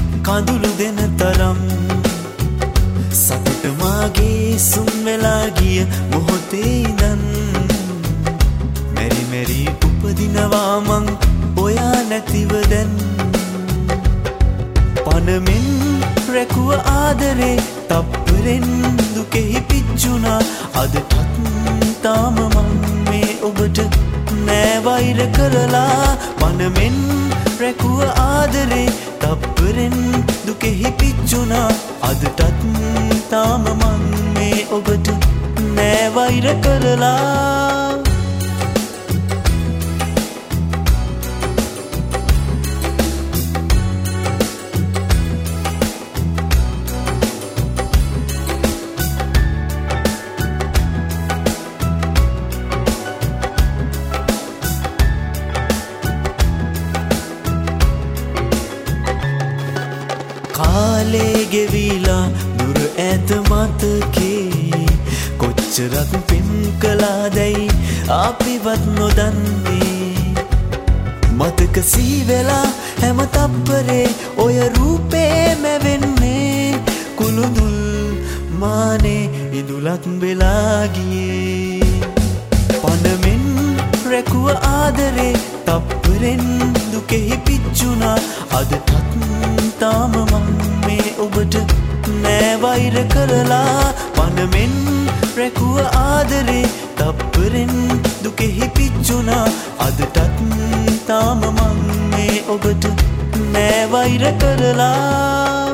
කඳුළු දෙන තරම් සතුට මාගේ සුන් වෙලා ගිය මොහොතේ ඉඳන් මෙරි මෙරි උපදිනවා මං ඔයා නැතිව දැන් පනමෙන් රැකුව ආදරේ තප්පරෙන් දුකෙහි පිච්චුණා අදටත් තාම මං මේ ඔබට නෑ වෛර කරලා පනමෙන් රැකුව ආදරේ තප්පරෙන් දුකෙහි පිච්චුණා අදටත් තාම මං මේ ඔබට නෑ වෛර කරලා කාලේ ගෙවිලා දුර ඇත මතකේ කොච්චරක් පින් කළාදැයි අපිවත් නොදන්නේ මතක සීවෙලා හැම තප්පරේ ඔය රූපේ මැවෙන්නේ කුළුඳුල් මානේ ඉදුලක් වෙලා ගියේ පනමෙන් රැකුව ආදරේ තප්පරෙන් දුකෙහි පිච්චුණා අදටත් තාම මං මේ ඔබට නෑ වෛර කරලා පනමෙන් රැකුව ආදරේ තප්පරෙන් දුකෙහි පිච්චුණා අදටත් තාම මං මේ ඔබට නෑ වෛර කරලා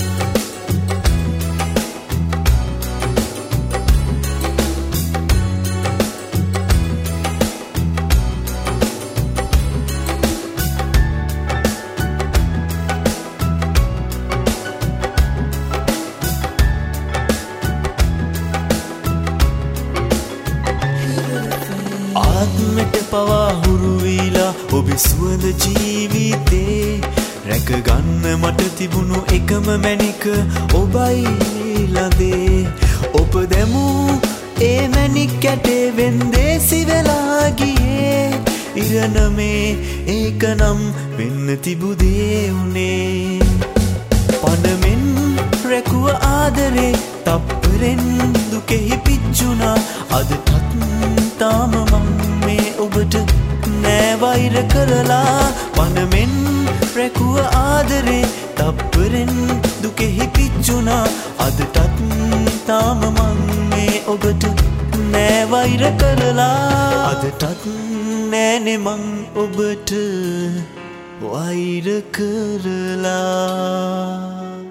ආත්මෙට පවා හුරු වීලා ඔබේ සුවඳ ජීවිතේ රැකගන්න මට තිබුණු එකම මැණික ඔබයි ළඟේ ඔබ දැමූ ඒ මැණික් කැටේ වෙන්දේසි වෙලා ගියේ ඉරණමේ ඒකනම් වෙන්න තිබු දේ උනේ පනමෙන් රැකුව ආදරේ තප්පරෙන් දුකෙහි පිච්චුණා අදටත් තාම මං මේ ඔබට නෑ වෛර කරලා පනමෙන් රැකුව ආදරේ තප්පරෙන් දුකෙහි පිච්චුණා අදටත් තාම මං මේ ඔබට නෑ වෛර කරලා අදටත් නෑනේ මං ඔබට වෛර කරලා